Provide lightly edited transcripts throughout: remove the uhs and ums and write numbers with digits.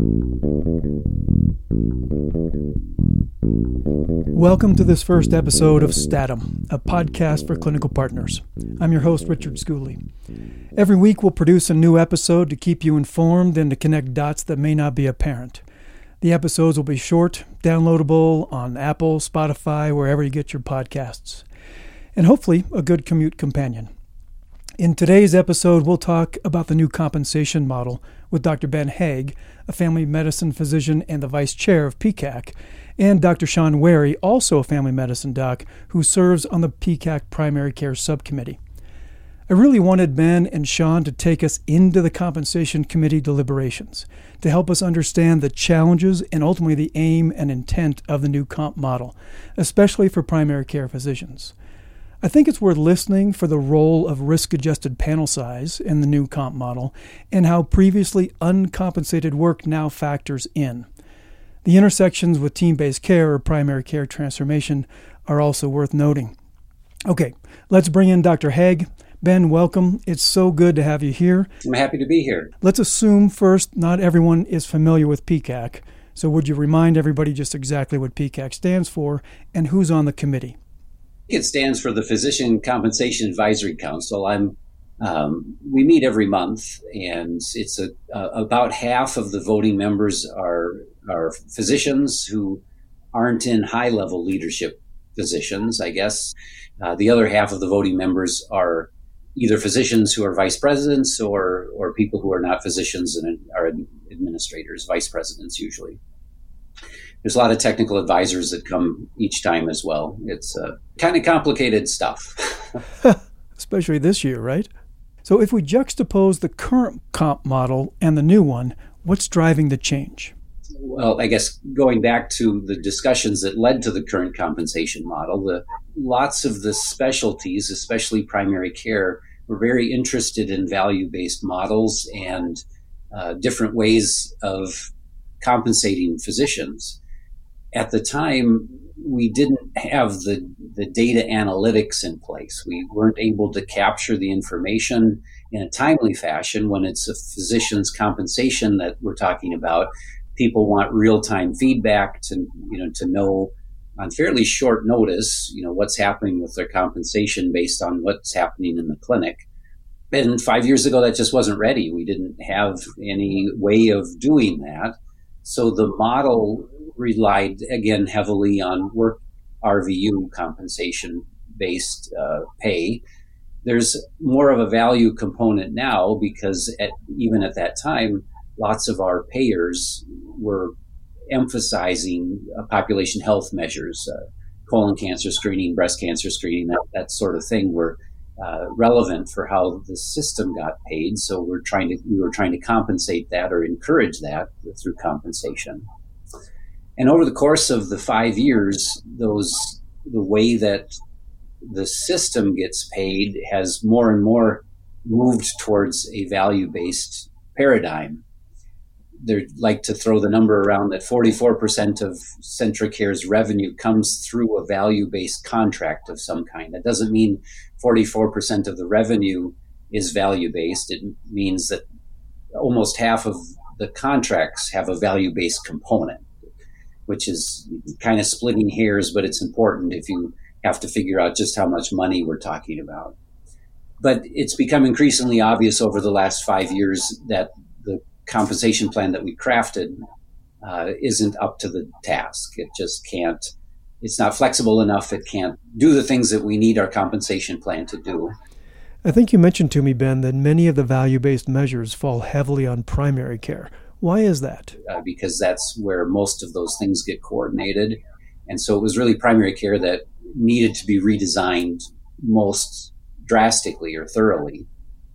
Welcome to this first episode of Statum, a podcast for clinical partners. I'm your host, Richard Schooley. Every week we'll produce a new episode to keep you informed and to connect dots that may not be apparent. The episodes will be short, downloadable on Apple, Spotify, wherever you get your podcasts, and hopefully a good commute companion. In today's episode, we'll talk about the new compensation model with Dr. Ben Haag, a family medicine physician and the vice chair of PCAC, and Dr. Sean Wary, also a family medicine doc, who serves on the PCAC primary care subcommittee. I really wanted Ben and Sean to take us into the compensation committee deliberations to help us understand the challenges and ultimately the aim and intent of the new comp model, especially for primary care physicians. I think it's worth listening for the role of risk-adjusted panel size in the new comp model and how previously uncompensated work now factors in. The intersections with team-based care or primary care transformation are also worth noting. Okay, let's bring in Dr. Haag. Ben, welcome. It's so good to have you here. I'm happy to be here. Let's assume first not everyone is familiar with PCAC. So would you remind everybody just exactly what PCAC stands for and who's on the committee? It stands for the Physician Compensation Advisory Council. We meet every month, and it's about half of the voting members are physicians who aren't in high-level leadership positions, I guess. The other half of the voting members are either physicians who are vice presidents or people who are not physicians and are administrators, vice presidents usually. There's a lot of technical advisors that come each time as well. It's kind of complicated stuff. Especially this year, right? So if we juxtapose the current comp model and the new one, what's driving the change? Well, I guess going back to the discussions that led to the current compensation model, lots of the specialties, especially primary care, were very interested in value-based models and different ways of compensating physicians. At the time, we didn't have the data analytics in place. We weren't able to capture the information in a timely fashion. When it's a physician's compensation that we're talking about, people want real-time feedback to know on fairly short notice, what's happening with their compensation based on what's happening in the clinic. And 5 years ago, that just wasn't ready. We didn't have any way of doing that. So the model relied, again, heavily on work RVU compensation-based pay. There's more of a value component now because even at that time, lots of our payers were emphasizing population health measures, colon cancer screening, breast cancer screening, that sort of thing were relevant for how the system got paid. So we were trying to compensate that or encourage that through compensation. And over the course of the 5 years, the way that the system gets paid has more and more moved towards a value-based paradigm. They like to throw the number around that 44% of CentraCare's revenue comes through a value-based contract of some kind. That doesn't mean 44% of the revenue is value-based. It means that almost half of the contracts have a value-based component, which is kind of splitting hairs, but it's important if you have to figure out just how much money we're talking about. But it's become increasingly obvious over the last 5 years that the compensation plan that we crafted isn't up to the task. It just can't, it's not flexible enough. It can't do the things that we need our compensation plan to do. I think you mentioned to me, Ben, that many of the value-based measures fall heavily on primary care. Why is that? Because that's where most of those things get coordinated. And so it was really primary care that needed to be redesigned most drastically or thoroughly.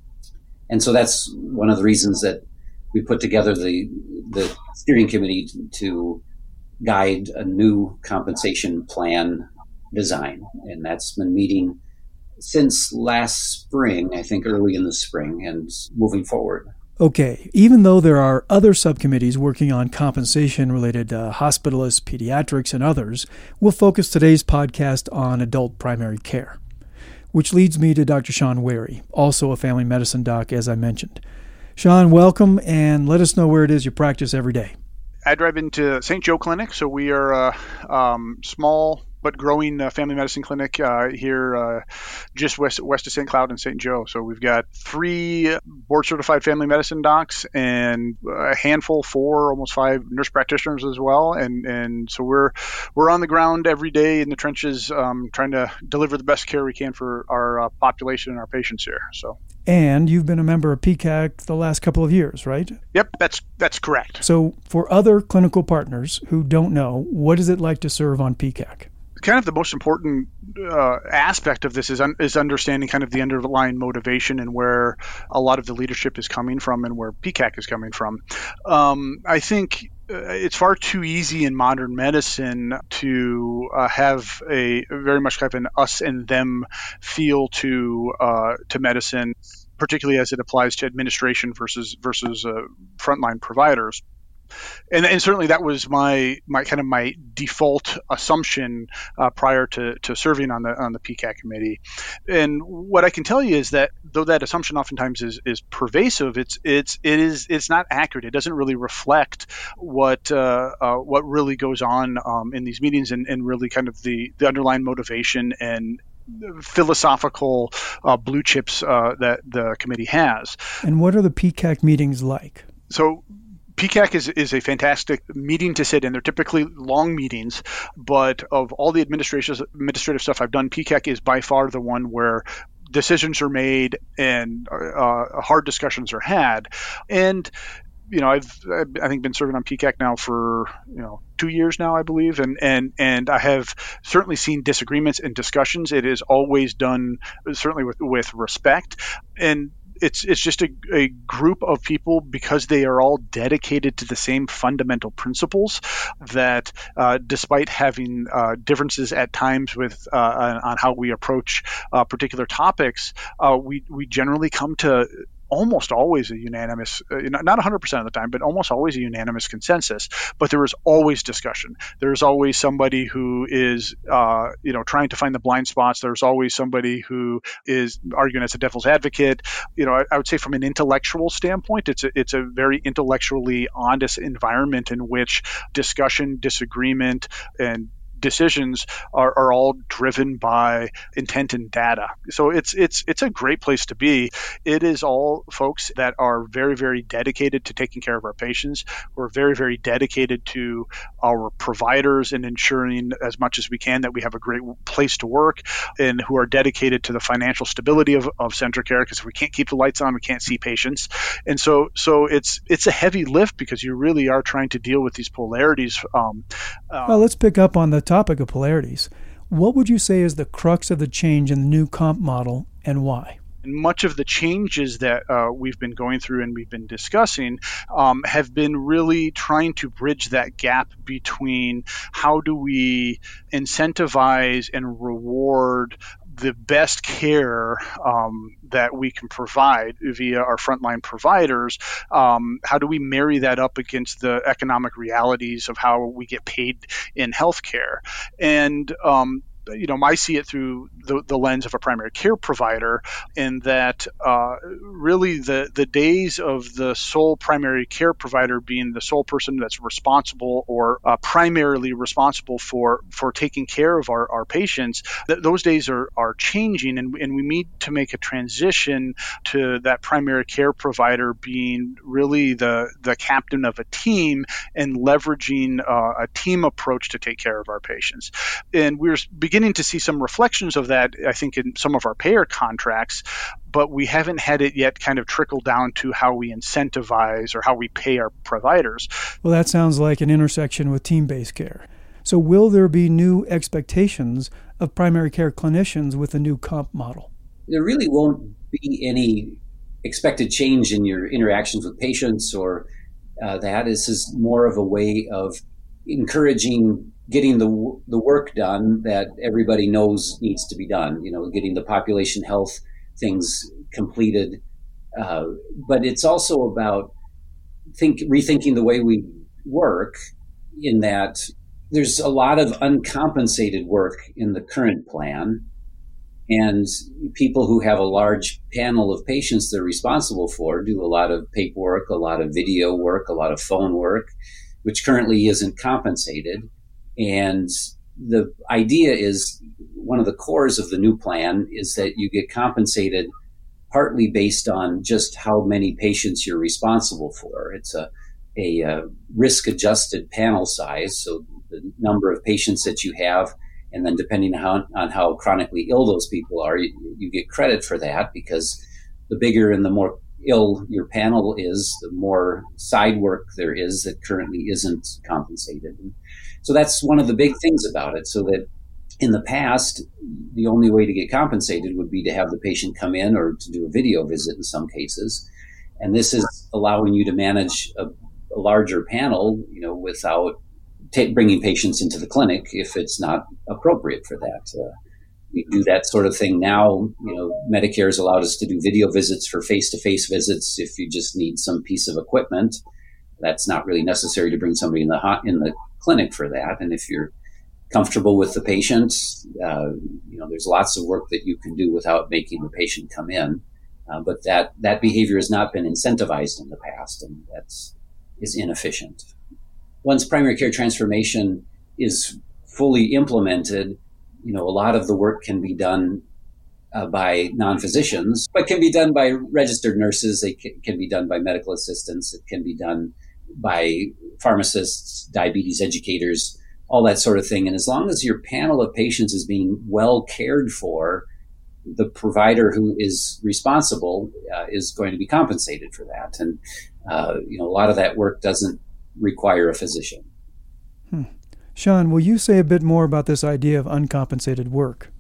And so that's one of the reasons that we put together the steering committee to guide a new compensation plan design. And that's been meeting since last spring, I think early in the spring, and moving forward. Okay, even though there are other subcommittees working on compensation related to hospitalists, pediatrics, and others, we'll focus today's podcast on adult primary care, which leads me to Dr. Sean Wary, also a family medicine doc, as I mentioned. Sean, welcome, and let us know where it is you practice every day. I drive into St. Joe Clinic, so we are a small but growing family medicine clinic here just west of St. Cloud and St. Joe. So we've got 3 board-certified family medicine docs and a handful, 4, almost 5 nurse practitioners as well. And so we're on the ground every day in the trenches trying to deliver the best care we can for our population and our patients here. So. And you've been a member of PCAC the last couple of years, right? Yep, that's correct. So for other clinical partners who don't know, what is it like to serve on PCAC? Kind of the most important aspect of this is understanding kind of the underlying motivation and where a lot of the leadership is coming from and where PCAC is coming from. I think it's far too easy in modern medicine to have a very much kind of an us and them feel to medicine, particularly as it applies to administration versus frontline providers. And certainly that was my kind of my default assumption prior to serving on the PCAC committee. And what I can tell you is that though that assumption oftentimes is pervasive, it's not accurate. It doesn't really reflect what really goes on in these meetings and really kind of the underlying motivation and philosophical blue chips that the committee has. And what are the PCAC meetings like? So PCAC is a fantastic meeting to sit in. They're typically long meetings, but of all the administrative stuff I've done, PCAC is by far the one where decisions are made and hard discussions are had. And I've I think been serving on PCAC now for 2 years now, I believe, and I have certainly seen disagreements and discussions. It is always done certainly with respect, and it's just a group of people, because they are all dedicated to the same fundamental principles, that despite having differences at times with on how we approach particular topics, we generally come to almost always a unanimous, not 100% of the time, but almost always a unanimous consensus. But there is always discussion. There's always somebody who is, trying to find the blind spots. There's always somebody who is arguing as a devil's advocate. I would say from an intellectual standpoint, it's a very intellectually honest environment in which discussion, disagreement, and decisions are all driven by intent and data. So it's a great place to be. It is all folks that are very, very dedicated to taking care of our patients. We're very, very dedicated to our providers and ensuring as much as we can that we have a great place to work, and who are dedicated to the financial stability of CentraCare, because if we can't keep the lights on, we can't see patients. And so it's a heavy lift, because you really are trying to deal with these polarities. Well, let's pick up on the topic of polarities. What would you say is the crux of the change in the new comp model, and why? Much of the changes that we've been going through and we've been discussing have been really trying to bridge that gap between how do we incentivize and reward the best care that we can provide via our frontline providers. How do we marry that up against the economic realities of how we get paid in healthcare? And I see it through the lens of a primary care provider, in that really the days of the sole primary care provider being the sole person that's responsible or primarily responsible for taking care of our patients, those days are changing, and we need to make a transition to that primary care provider being really the captain of a team and leveraging a team approach to take care of our patients. And we're beginning to see some reflections of that, I think, in some of our payer contracts, but we haven't had it yet kind of trickle down to how we incentivize or how we pay our providers. Well, that sounds like an intersection with team-based care. So will there be new expectations of primary care clinicians with the new comp model? There really won't be any expected change in your interactions with patients or that. This is more of a way of encouraging getting the work done that everybody knows needs to be done, getting the population health things completed. But it's also about rethinking the way we work, in that there's a lot of uncompensated work in the current plan. And people who have a large panel of patients they're responsible for do a lot of paperwork, a lot of video work, a lot of phone work, which currently isn't compensated. And the idea is, one of the cores of the new plan is that you get compensated partly based on just how many patients you're responsible for. It's a risk-adjusted panel size, so the number of patients that you have, and then depending on how chronically ill those people are, you get credit for that, because the bigger and the more ill your panel is, the more side work there is that currently isn't compensated. And so that's one of the big things about it, so that in the past, the only way to get compensated would be to have the patient come in or to do a video visit in some cases. And this is allowing you to manage a larger panel, without bringing patients into the clinic if it's not appropriate for that. We do that sort of thing now. Medicare has allowed us to do video visits for face-to-face visits if you just need some piece of equipment. That's not really necessary to bring somebody in the clinic for that. And if you're comfortable with the patient, there's lots of work that you can do without making the patient come in. But that behavior has not been incentivized in the past, and is inefficient. Once primary care transformation is fully implemented, a lot of the work can be done by non-physicians, but can be done by registered nurses. They can be done by medical assistants. It can be done by pharmacists, diabetes educators, all that sort of thing. And as long as your panel of patients is being well cared for, the provider who is responsible is going to be compensated for that. And, a lot of that work doesn't require a physician. Sean, will you say a bit more about this idea of uncompensated work?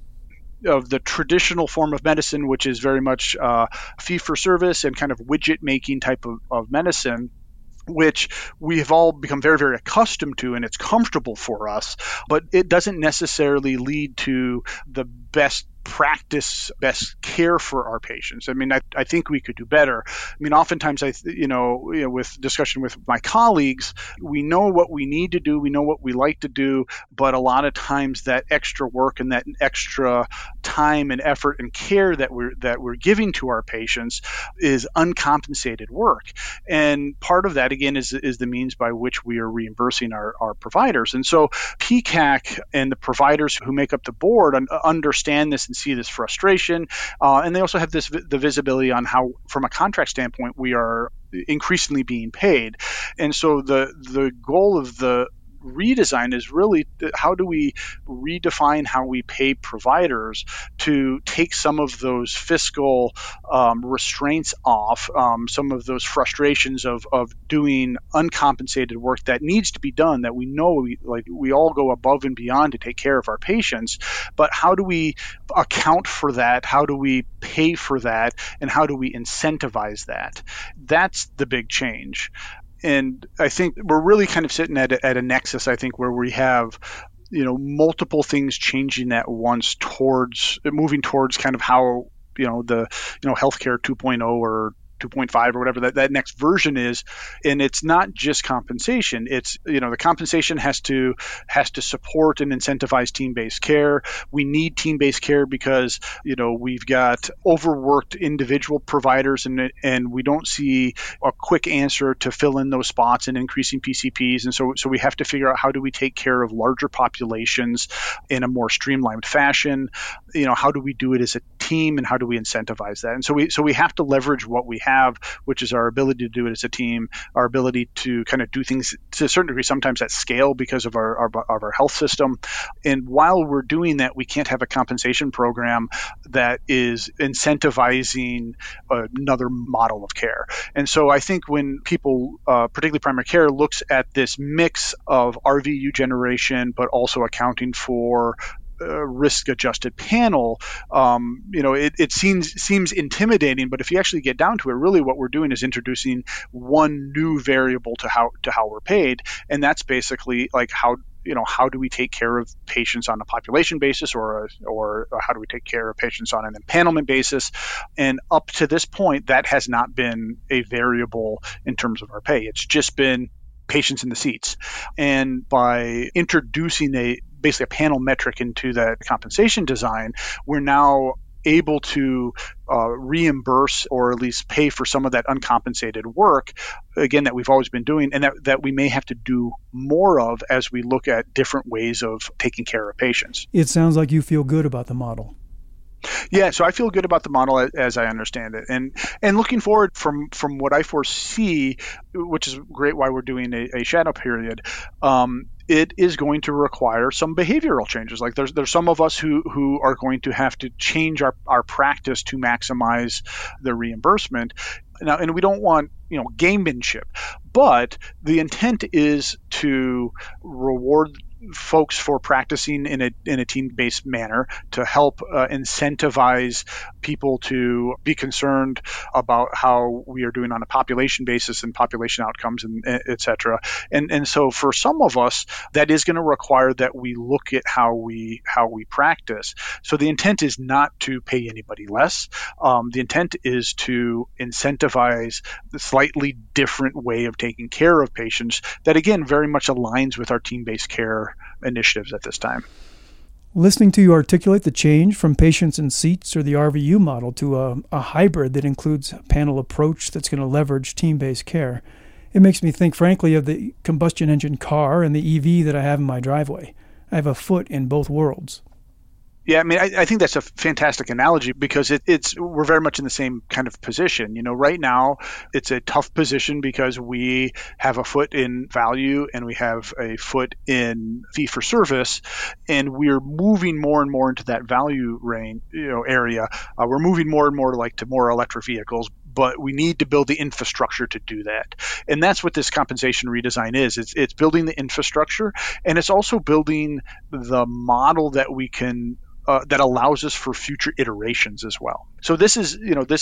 Of the traditional form of medicine, which is very much fee-for-service and kind of widget-making type of medicine, which we have all become very, very accustomed to, and it's comfortable for us, but it doesn't necessarily lead to the best practice, best care for our patients. I mean, I think we could do better. I mean, oftentimes, with discussion with my colleagues, we know what we need to do, we know what we like to do, but a lot of times that extra work and that extra time and effort and care that we're giving to our patients is uncompensated work. And part of that, again, is the means by which we are reimbursing our providers. And so PCAC and the providers who make up the board understand this and see this frustration, and they also have the visibility on how, from a contract standpoint, we are increasingly being paid. And so the goal of the redesign is really how do we redefine how we pay providers to take some of those fiscal restraints off, some of those frustrations of doing uncompensated work that needs to be done, that we know we all go above and beyond to take care of our patients, but how do we account for that? How do we pay for that? And how do we incentivize that? That's the big change. And I think we're really kind of sitting at a nexus, I think, where we have, multiple things changing at once moving towards kind of how, the healthcare 2.0 or 2.5 or whatever that next version is. And it's not just compensation. It's, the compensation has to support and incentivize team-based care. We need team-based care because, we've got overworked individual providers and we don't see a quick answer to fill in those spots and increasing PCPs. And so we have to figure out how do we take care of larger populations in a more streamlined fashion. How do we do it as a team and how do we incentivize that? And so we have to leverage what we have, which is our ability to do it as a team, our ability to kind of do things to a certain degree, sometimes at scale because of our health system. And while we're doing that, we can't have a compensation program that is incentivizing another model of care. And so I think when people, particularly primary care, looks at this mix of RVU generation, but also accounting for risk-adjusted panel, it seems intimidating, but if you actually get down to it, really what we're doing is introducing one new variable to how we're paid, and that's basically like how do we take care of patients on a population basis or how do we take care of patients on an empanelment basis? And up to this point, that has not been a variable in terms of our pay. It's just been patients in the seats. And by introducing basically a panel metric into that compensation design, we're now able to reimburse or at least pay for some of that uncompensated work, again, that we've always been doing, and that we may have to do more of as we look at different ways of taking care of patients. It sounds like you feel good about the model. Yeah, so I feel good about the model as I understand it, and looking forward from what I foresee, which is great why we're doing a shadow period. It is going to require some behavioral changes. Like there's some of us who are going to have to change our practice to maximize the reimbursement. Now, and we don't want gamemanship, but the intent is to reward folks for practicing in a team-based manner, to help incentivize people to be concerned about how we are doing on a population basis and population outcomes, and et cetera. And so for some of us, that is going to require that we look at how we practice. So the intent is not to pay anybody less. The intent is to incentivize the slightly different way of taking care of patients that, again, very much aligns with our team-based care initiatives at this time. Listening to you articulate the change from patients in seats or the RVU model to a hybrid that includes a panel approach that's going to leverage team-based care, it makes me think, frankly, of the combustion engine car and the EV that I have in my driveway. I have a foot in both worlds. Yeah, I mean, I think that's a fantastic analogy because we're very much in the same kind of position. Right now it's a tough position because we have a foot in value and we have a foot in fee for service, and we're moving more and more into that value range, area. We're moving more and more to more electric vehicles, but we need to build the infrastructure to do that. And that's what this compensation redesign is. It's building the infrastructure, and it's also building the model that we can that allows us for future iterations as well. So this is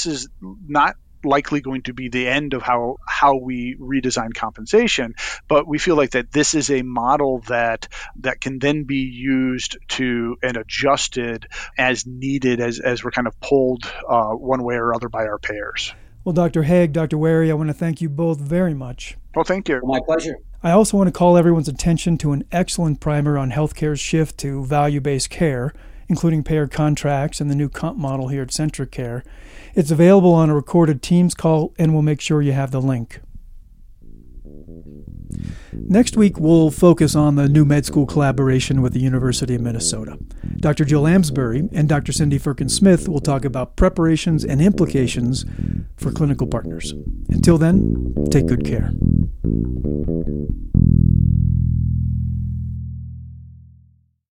not likely going to be the end of how we redesign compensation, but we feel like that this is a model that can then be used and adjusted as needed as we're kind of pulled one way or other by our payers. Well, Dr. Haig, Dr. Wary, I want to thank you both very much. Well, thank you. My pleasure. I also want to call everyone's attention to an excellent primer on healthcare's shift to value-based care, including payer contracts and the new comp model here at CentraCare. It's available on a recorded Teams call, and we'll make sure you have the link. Next week, we'll focus on the new med school collaboration with the University of Minnesota. Dr. Jill Amsbury and Dr. Cindy Firkin-Smith will talk about preparations and implications for clinical partners. Until then, take good care.